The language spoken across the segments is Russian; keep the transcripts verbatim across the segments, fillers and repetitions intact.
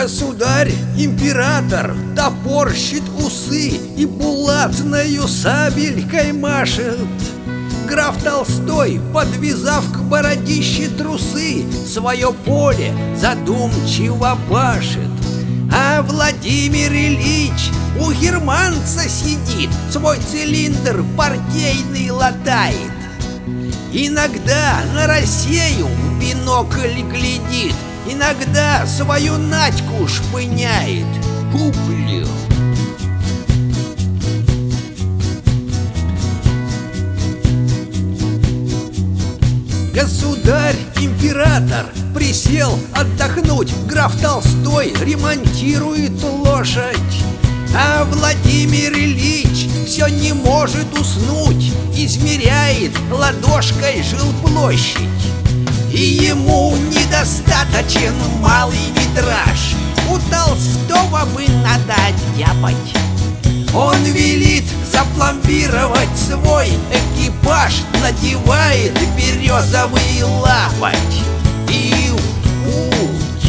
Государь, император, топорщит усы и булатною сабелькой машет. Граф Толстой, подвязав к бородище трусы, свое поле задумчиво пашет. А Владимир Ильич у германца сидит, свой цилиндр партийный латает. Иногда на Россию в бинокль глядит, иногда свою Надьку шпыняет. Бублю. Государь, император, присел отдохнуть. Граф Толстой ремонтирует лошадь. А Владимир Ильич все не может уснуть, измеряет ладошкой жилплощадь. И ему недостаточен малый метраж, у Толстого бы надо оттяпать. Он велит запломбировать свой экипаж, надевает березовый лапоть и в путь.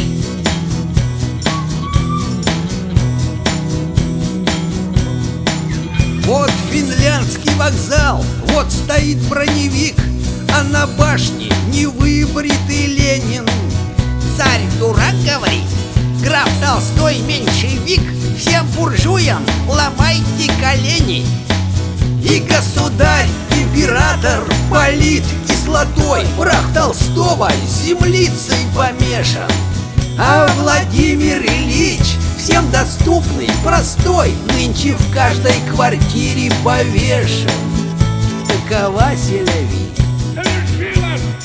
Вот финляндский вокзал, вот стоит броневик, а на башне невыбритый Ленин. Царь дурак, говорит, граф Толстой меньшевик, всем буржуям ломайте колени. И государь, император, полит кислотой, прах Толстого землицей помешан. А Владимир Ильич всем доступный, простой, нынче в каждой квартире повешен. Такова селяви.